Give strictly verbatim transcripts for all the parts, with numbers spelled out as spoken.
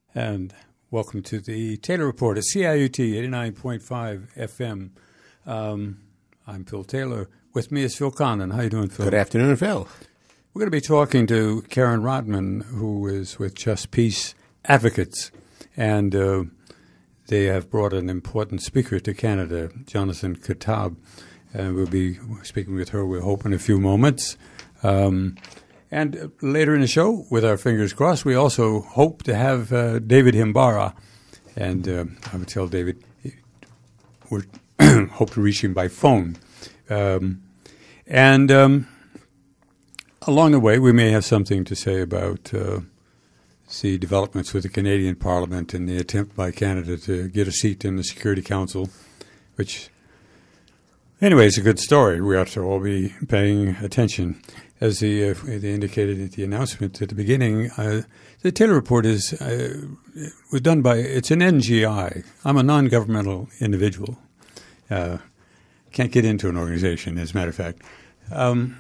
And welcome to the Taylor Report at C I U T eighty-nine point five F M. Um, I'm Phil Taylor. With me is Phil Condon. How you doing, Phil? Good afternoon, Phil. We're going to be talking to Karen Rodman, who is with Just Peace Advocates. And uh, they have brought an important speaker to Canada, Jonathan Katab. And we'll be speaking with her, we hope, in a few moments. Um And later in the show, with our fingers crossed, we also hope to have uh, David Himbara. And uh, I would tell David, we hope to reach him by phone. Um, and um, along the way, we may have something to say about uh, the developments with the Canadian Parliament and the attempt by Canada to get a seat in the Security Council, which, anyway, is a good story. We ought to all be paying attention. As the, uh, they indicated at the announcement at the beginning, uh, the Taylor Report is uh, was done by, it's an N G I. I'm a non-governmental individual. Uh, can't get into an organization, as a matter of fact. Um,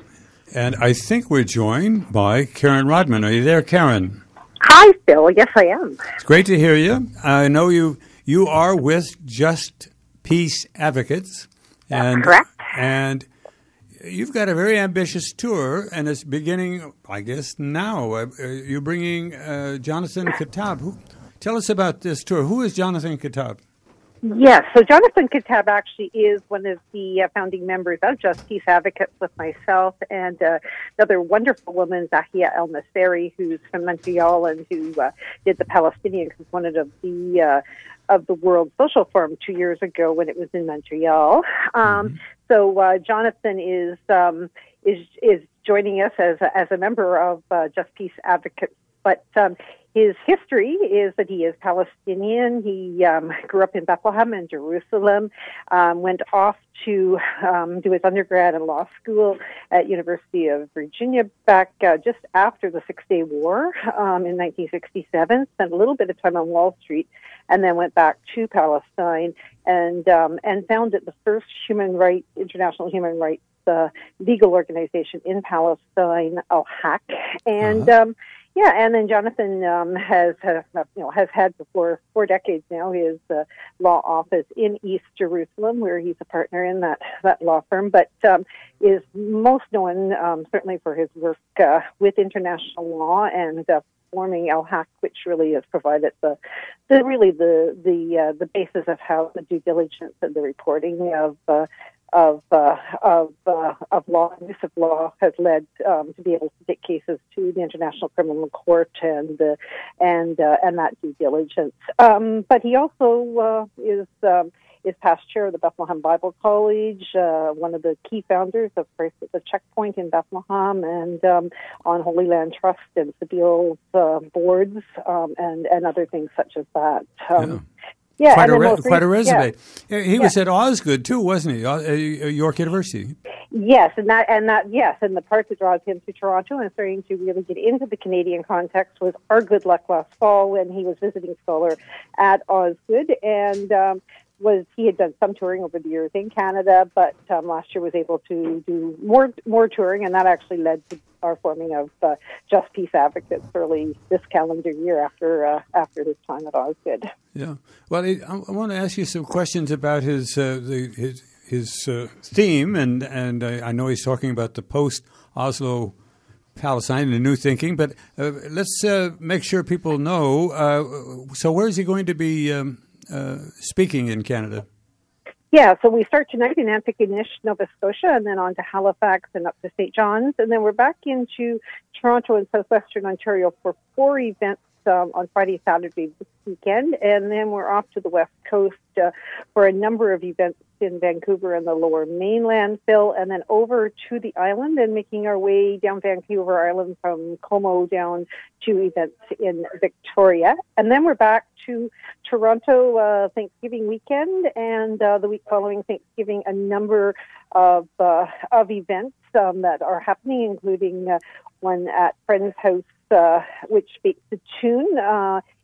and I think we're joined by Karen Rodman. Are you there, Karen? Hi, Phil. Yes, I am. It's great to hear you. I know you you are with Just Peace Advocates. That's and, correct. And you've got a very ambitious tour, and it's beginning, I guess, now. Uh, you're bringing uh, Jonathan Katab. Who, tell us about this tour. Who is Jonathan Katab? Yes, so Jonathan Katab actually is one of the uh, founding members of Just Peace Advocates with myself and uh, another wonderful woman, Zahia El Nasseri, who's from Montreal and who uh, did the Palestinian component of the uh, of the World Social Forum two years ago when it was in Montreal. Um, mm-hmm. So uh, Jonathan is um, is is joining us as a, as a member of uh, Just Peace Advocates, but um, his history is that he is Palestinian. He um, grew up in Bethlehem and Jerusalem, um, went off to um, do his undergrad and law school at University of Virginia back uh, just after the Six-Day War um, in nineteen sixty-seven, spent a little bit of time on Wall Street, and then went back to Palestine and um, and founded the first human rights, international human rights uh, legal organization in Palestine, Al-Haq. And uh-huh. um, yeah, and then Jonathan um, has, has you know has had for four decades now his uh, law office in East Jerusalem, where he's a partner in that that law firm, but um, is most known um, certainly for his work uh, with international law and uh, forming Al-Haq, which really has provided the, the really the the uh, the basis of how the due diligence and the reporting of uh, of uh, of uh, of law, use of law, has led um, to be able to take cases to the International Criminal Court and uh, and uh, and that due diligence. Um, but he also uh, is. Um, is past chair of the Bethlehem Bible College, uh, one of the key founders of the Checkpoint in Bethlehem, and um, on Holy Land Trust and Sabil's uh, boards, um, and, and other things such as that. Um, yeah, yeah quite, and a, re- re- quite a resume. Yeah. He was yeah. at Osgood, too, wasn't he? Uh, York University. Yes, and that, and that, yes, and the part that draws him to Toronto and starting to really get into the Canadian context was our good luck last fall when he was visiting scholar at Osgood, and um, was he had done some touring over the years in Canada, but um, last year was able to do more more touring, and that actually led to our forming of uh, Just Peace Advocates early this calendar year after uh, after his time at Osgood. Yeah, well, I, I want to ask you some questions about his uh, the, his his uh, theme, and and I, I know he's talking about the post-Oslo Palestine and new thinking, but uh, let's uh, make sure people know. Uh, so, where is he going to be Um, Uh, speaking in Canada? Yeah, so we start tonight in Antigonish, Nova Scotia, and then on to Halifax and up to Saint John's, and then we're back into Toronto and southwestern Ontario for four events um, on Friday, Saturday this weekend, and then we're off to the West Coast uh, for a number of events in Vancouver and the Lower Mainland, Phil, and then over to the island and making our way down Vancouver Island from Como down to events in Victoria. And then we're back to Toronto uh, Thanksgiving weekend, and uh, the week following Thanksgiving, a number of uh, of events um, that are happening, including uh, one at Friend's House, uh, which speaks the tune uh,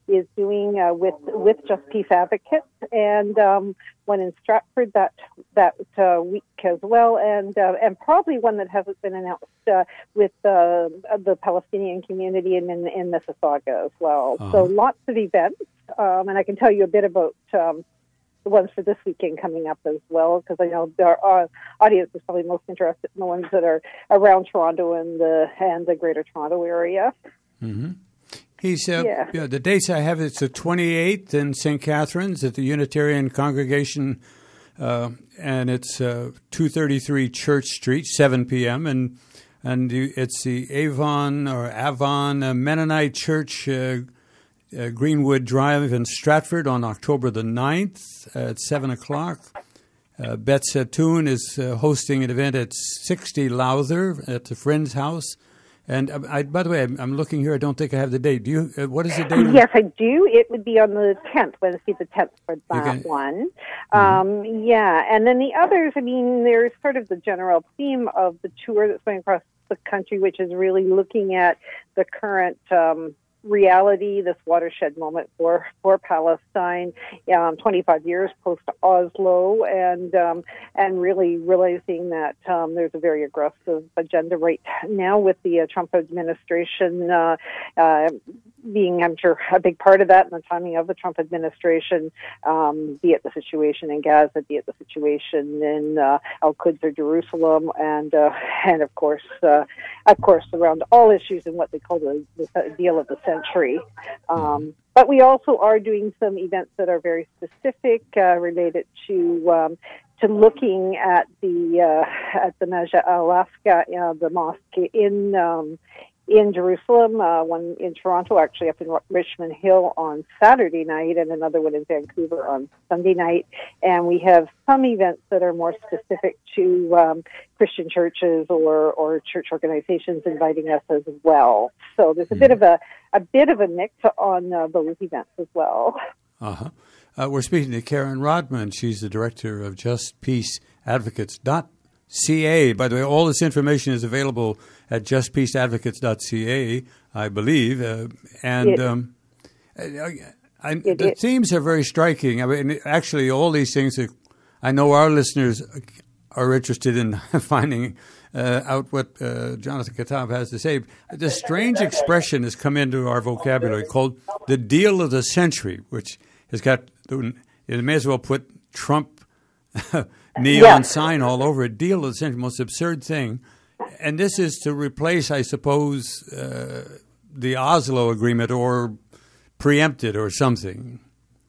is doing uh, with with Just Peace Advocates, and um, one in Stratford that that uh, week as well, and uh, and probably one that hasn't been announced uh, with uh, the Palestinian community in in, in Mississauga as well. Uh-huh. So lots of events, um, and I can tell you a bit about um, the ones for this weekend coming up as well, because I know our uh, audience is probably most interested in the ones that are around Toronto and the and the Greater Toronto area. Mm-hmm. He's uh, yeah. yeah, the dates I have, it's the twenty-eighth in Saint Catharines at the Unitarian Congregation, uh, and it's uh, two thirty-three Church Street, seven p.m., and and you, it's the Avon or Avon uh, Mennonite Church, uh, uh, Greenwood Drive in Stratford on October the ninth at seven o'clock. Uh, Beth Satoun is uh, hosting an event at sixty Lowther at the Friend's House. And uh, I, by the way, I'm, I'm looking here. I don't think I have the date. Do you? Uh, what is the date? Yes, I do. It would be on the tenth, Wednesday the tenth for that can, one. Mm-hmm. Um, yeah, and then the others, I mean, there's sort of the general theme of the tour that's going across the country, which is really looking at the current um, reality, this watershed moment for, for Palestine, um, twenty-five years post-Oslo, and um, and really realizing that um, there's a very aggressive agenda right now with the uh, Trump administration uh, uh, being, I'm sure, a big part of that, and the timing of the Trump administration, um, be it the situation in Gaza, be it the situation in uh, Al-Quds or Jerusalem, and uh, and of course, uh, of course, around all issues in what they call the, the deal of the century. Um, but we also are doing some events that are very specific, uh, related to um, to looking at the uh, at the Masjid al-Aqsa, uh, the mosque in um, in Jerusalem, uh, one in Toronto, actually up in Richmond Hill on Saturday night, and another one in Vancouver on Sunday night. And we have some events that are more specific to um, Christian churches or, or church organizations inviting us as well. So there's a mm. bit of a a bit of a mix on uh, those events as well. Uh-huh. Uh, we're speaking to Karen Rodman. She's the director of Just Peace Advocates dot C A. By the way, all this information is available at just peace advocates dot C A, I believe. Uh, and it, um, I, I, it, the it, themes are very striking. I mean, actually, all these things, are, I know our listeners are interested in finding uh, out what uh, Jonathan Katab has to say. The strange expression has come into our vocabulary called the deal of the century, which has got, it may as well put Trump neon yeah. sign all over it. Deal of the century, most absurd thing. And this is to replace, I suppose, uh, the Oslo Agreement or preempt it or something.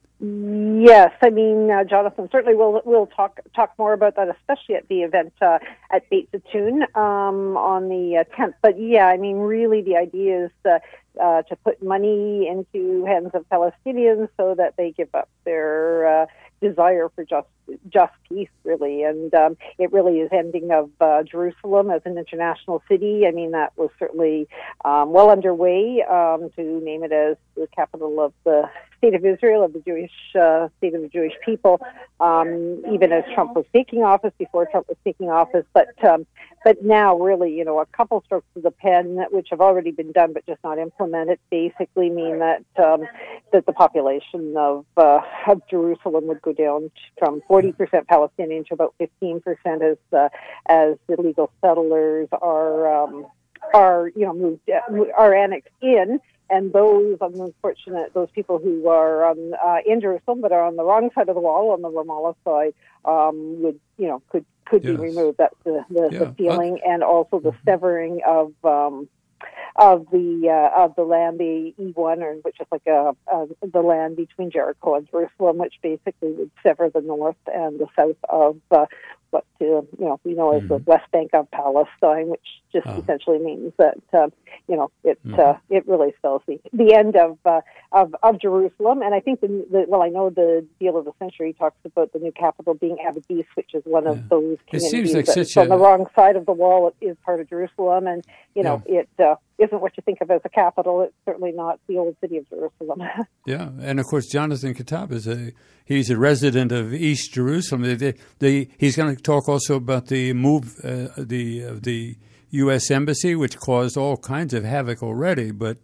Yes, I mean, uh, Jonathan, certainly we'll we'll talk talk more about that, especially at the event uh, at Beit Zatoun um, on the uh, tenth. But yeah, I mean, really the idea is uh, uh, to put money into hands of Palestinians so that they give up their uh, desire for just just peace, really. And um, it really is ending of uh, Jerusalem as an international city. I mean, that was certainly um, well underway um, to name it as the capital of the state of Israel, of the Jewish uh, state of the Jewish people, um, even as Trump was taking office, before Trump was taking office. But um, but now, really, you know, a couple strokes of the pen, which have already been done but just not implemented, basically mean that um, that the population of uh, of Jerusalem would go down from forty percent Palestinian to about fifteen percent as uh, as illegal settlers are um, are you know moved are annexed in. And those unfortunate, those people who are on, uh, in Jerusalem but are on the wrong side of the wall, on the Ramallah side, um, would you know could could yes. be removed. That's the the, yeah. the feeling, uh, and also the severing of um, of the uh, of the land, the E one, or which is like a, a the land between Jericho and Jerusalem, which basically would sever the north and the south of uh, what uh, you know we know as mm-hmm. the West Bank of Palestine, which just oh. essentially means that uh, you know it mm-hmm. uh, it really spells the, the end of, uh, of of Jerusalem. And I think the, the well, I know the deal of the century talks about the new capital being Abu Dis, which is one yeah. of those communities like that's a, on the wrong side of the wall. It is part of Jerusalem, and you know yeah. it uh, isn't what you think of as a capital. It's certainly not the old city of Jerusalem. yeah, and of course Jonathan Katab is a he's a resident of East Jerusalem. The, the, the, he's going to talk also about the move uh, the uh, the U S Embassy, which caused all kinds of havoc already, but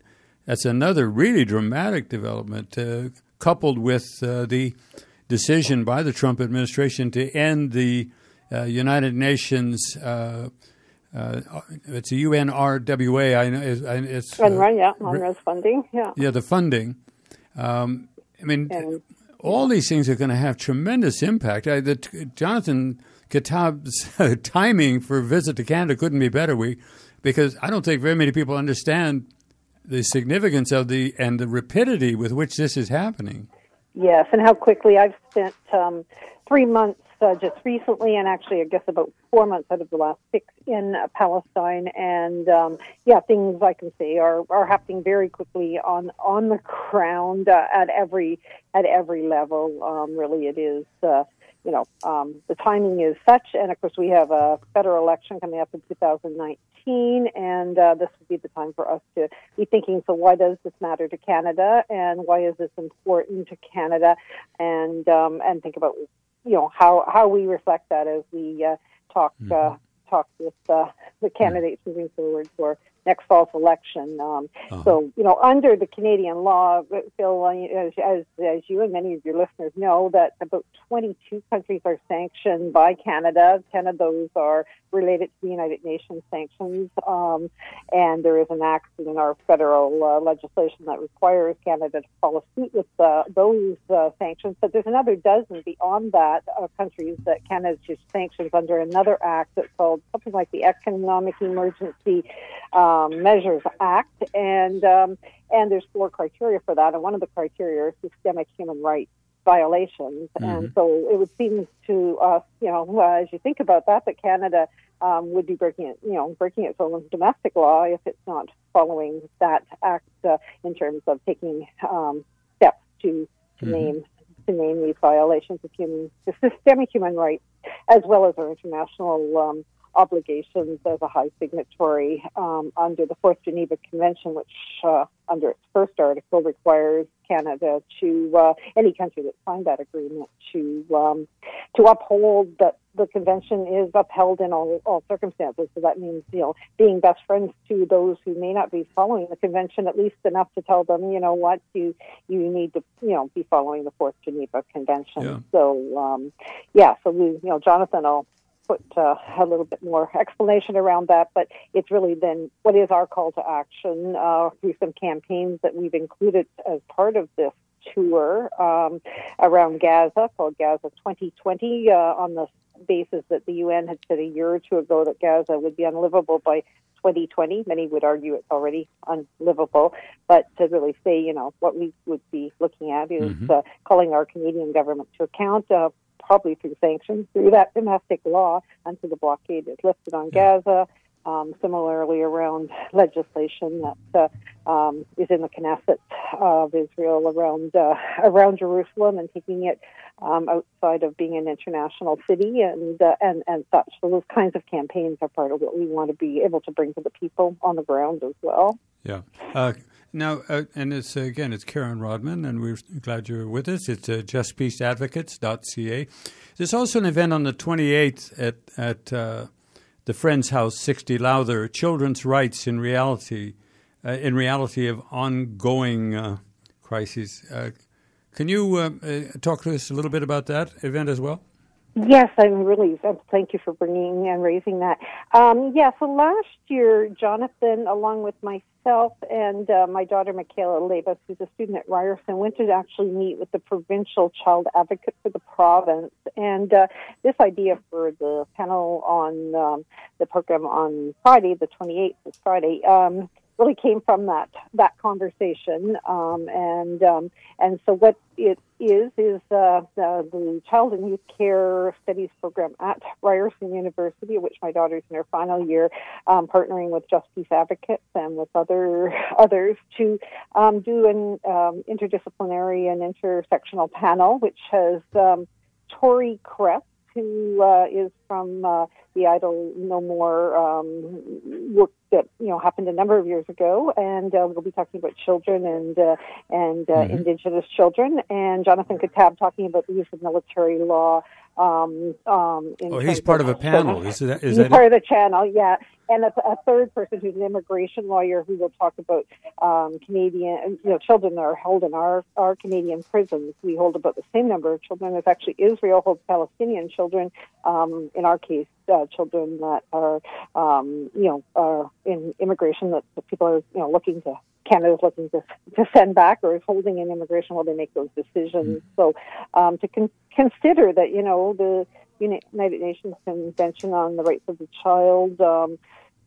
that's another really dramatic development, uh, coupled with uh, the decision by the Trump administration to end the uh, United Nations. Uh, uh, it's a U N R W A. I know it's uh, UNRWA, yeah, UNRWA's funding. Yeah, yeah, the funding. Um, I mean, and, all these things are going to have tremendous impact. I, the, Jonathan Kattab's uh, timing for a visit to Canada couldn't be better. We, because I don't think very many people understand the significance of the and the rapidity with which this is happening. Yes, and how quickly. I've spent um, three months uh, just recently, and actually I guess about four months out of the last six in uh, Palestine. And um, yeah, things I can say are, are happening very quickly on on the ground uh, at every at every level. Um, really, it is. Uh, You know, um, the timing is such, and of course we have a federal election coming up in two thousand nineteen, and uh, this would be the time for us to be thinking, so why does this matter to Canada, and why is this important to Canada, and um, and think about, you know, how, how we reflect that as we uh, talk mm-hmm. uh, talk with uh, the candidates mm-hmm. moving forward for next fall's election. Um, uh-huh. So, you know, under the Canadian law, Phil, as, as as you and many of your listeners know, that about twenty-two countries are sanctioned by Canada. Ten of those are related to the United Nations sanctions. Um, and there is an act in our federal uh, legislation that requires Canada to follow suit with uh, those uh, sanctions. But there's another dozen beyond that uh, countries that Canada just sanctions under another act that's called something like the Economic Emergency Um, Measures Act, and um, and there's four criteria for that, and one of the criteria is systemic human rights violations. Mm-hmm. And so it would seem to us, you know, uh, as you think about that, that Canada um, would be breaking it, you know, breaking its own domestic law if it's not following that act uh, in terms of taking um, steps to, to mm-hmm. name to name these violations of human, the systemic human rights, as well as our international Um, obligations as a high signatory um, under the Fourth Geneva Convention, which uh, under its first article requires Canada to, uh, any country that signed that agreement, to um, to uphold that the convention is upheld in all, all circumstances. So that means, you know, being best friends to those who may not be following the convention, at least enough to tell them, you know what, you you need to, you know, be following the Fourth Geneva Convention. Yeah. So, um, yeah, so we, you know, Jonathan will put uh, a little bit more explanation around that, but it's really then what is our call to action uh, through some campaigns that we've included as part of this tour um, around Gaza, called Gaza twenty twenty, uh, on the basis that the U N had said a year or two ago that Gaza would be unlivable by twenty twenty. Many would argue it's already unlivable, but to really say, you know, what we would be looking at is mm-hmm. uh, calling our Canadian government to account, uh, probably through sanctions, through that domestic law, until the blockade is lifted on yeah. Gaza. Um, similarly, around legislation that uh, um, is in the Knesset of Israel around uh, around Jerusalem and taking it um, outside of being an international city and uh, and and such. So those kinds of campaigns are part of what we want to be able to bring to the people on the ground as well. Yeah. Uh, now, uh, and it's uh, again, it's Karen Rodman, and we're glad you're with us. It's uh, just peace advocates dot c a. There's also an event on the twenty-eighth at at uh, the Friends House, sixty Lowther, Children's Rights in Reality, uh, in reality of ongoing uh, crises. Uh, can you uh, uh, talk to us a little bit about that event as well? Yes, I'm really, thank you for bringing and raising that. Um, yeah, so last year, Jonathan, along with myself and uh, my daughter, Michaela Labus, who's a student at Ryerson, went to actually meet with the provincial child advocate for the province. And uh, this idea for the panel on um, the program on Friday, the twenty-eighth, this Friday, um, really came from that that conversation, um, and um, and so what it is is uh, the, the Child and Youth Care Studies program at Ryerson University, which my daughter's in her final year, um, partnering with Just Peace Advocates and with other others to um, do an um, interdisciplinary and intersectional panel, which has um, Tori Kress, who uh, is from uh, the Idle No More um, work that, you know, happened a number of years ago, and uh, we'll be talking about children and uh, and uh, mm-hmm. Indigenous children, and Jonathan Kattab talking about the use of military law. Um, um, in oh, he's part of a panel. Is that, is he's that part it? of the channel, yeah. And a, a third person who's an immigration lawyer who will talk about um, Canadian, you know, children that are held in our, our Canadian prisons. We hold about the same number of children as actually Israel holds Palestinian children. Um, in our case, uh, children that are, um, you know, are in immigration that, that people are, you know, looking to. Canada's looking to, to send back or is holding in immigration while they make those decisions. Mm. So um, to con- consider that, you know, the United Nations Convention on the Rights of the Child um,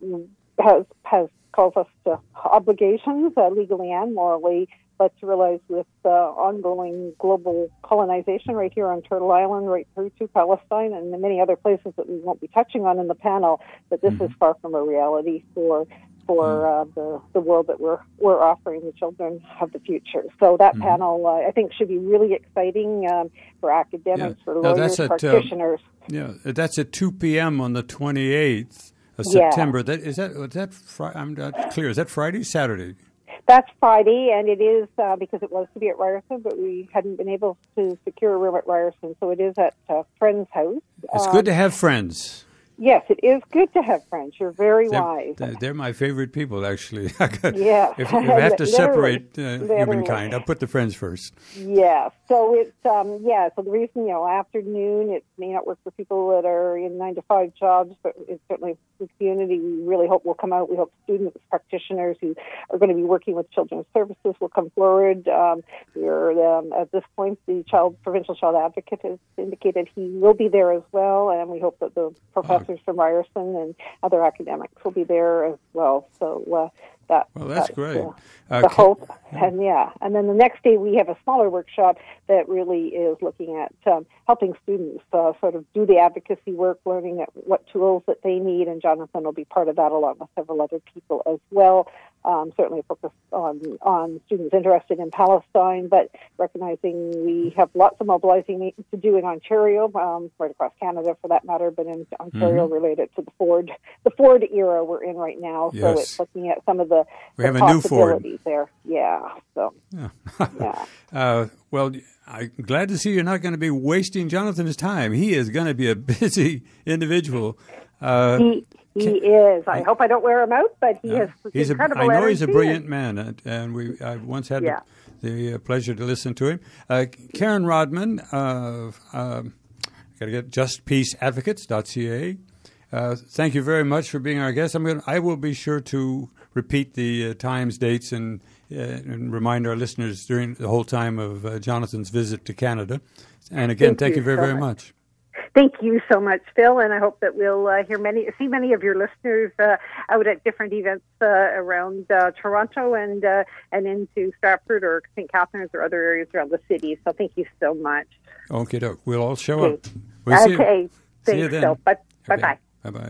has has calls us to obligations, uh, legally and morally, but to realize with uh, ongoing global colonization right here on Turtle Island, right through to Palestine, and the many other places that we won't be touching on in the panel, that this mm-hmm. is far from a reality for for uh, the the world that we're we're offering the children of the future. So that mm-hmm. panel, uh, I think, should be really exciting um, for academics, yeah. for lawyers, no, that's at, practitioners. Uh, yeah, that's at two p.m. on the twenty-eighth of September. Yeah. That is that. Is that fri- I'm not clear. Is that Friday, Saturday? That's Friday, and it is uh, because it was to be at Ryerson, but we hadn't been able to secure a room at Ryerson, so it is at a friend's house. It's um, good to have friends. Yes, it is good to have friends. You're very they're, wise. They're my favorite people, actually. Yeah. if, if I have to separate uh, humankind, I'll put the friends first. Yeah. So it's um yeah. So the reason, you know, afternoon, it may not work for people that are in nine to five jobs, but it's certainly the community. We really hope will come out. We hope students, practitioners who are going to be working with children's services will come forward. Um, we're um, at this point, the child provincial child advocate has indicated he will be there as well, and we hope that the professor. Oh. From Ryerson and other academics will be there as well. So uh, that, well, that's, that's great. Uh, uh, the hope. Yeah. And yeah, and then the next day we have a smaller workshop that really is looking at um, helping students uh, sort of do the advocacy work, learning at what tools that they need, and Jonathan will be part of that along with several other people as well. Um, certainly focused on, on students interested in Palestine, but recognizing we have lots of mobilizing to do in Ontario, um, right across Canada for that matter, but in Ontario mm-hmm. related to the Ford the Ford era we're in right now. Yes. So it's looking at some of the, we the have a new Ford there. Yeah. So yeah. yeah. Uh, well, I'm glad to see you're not going to be wasting Jonathan's time. He is going to be a busy individual. Uh, he, He is. I hope I don't wear him out, but he uh, has he's incredible a, I know energy. he's a brilliant man, and, and we I once had yeah. the, the uh, pleasure to listen to him. Uh, Karen Rodman, uh, uh, got to get just peace advocates dot c a. Uh, thank you very much for being our guest. I'm going. I will be sure to repeat the uh, times, dates, and uh, and remind our listeners during the whole time of uh, Jonathan's visit to Canada. And again, thank, thank you, you very, so very much. much. Thank you so much, Phil, and I hope that we'll uh, hear many, see many of your listeners uh, out at different events uh, around uh, Toronto and uh, and into Stratford or Saint Catharines or other areas around the city. So thank you so much. Okay, doke. We'll all show okay. up. We'll see okay, you. thanks, see you then. Phil. Bye, okay. bye, bye, bye.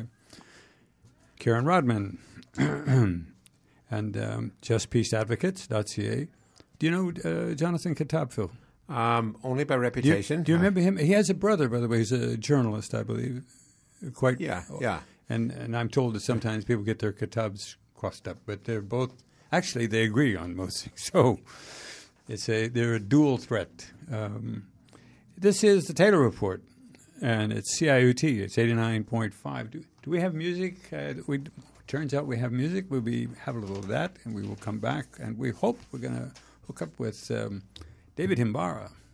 Karen Rodman, and um, just peace advocates dot c a. Do you know uh, Jonathan Kitab, Phil? Um, only by reputation. Do you, do you remember him? He has a brother, by the way. He's a journalist, I believe. Quite. Yeah, yeah. And and I'm told that sometimes people get their kitabs crossed up, but they're both actually they agree on most things. So it's a they're a dual threat. Um, this is the Taylor Report, and it's C I U T. It's eighty-nine point five. Do, do we have music? Uh, we turns out we have music. We'll be have a little of that, and we will come back, and we hope we're going to hook up with. Um, David Himbara.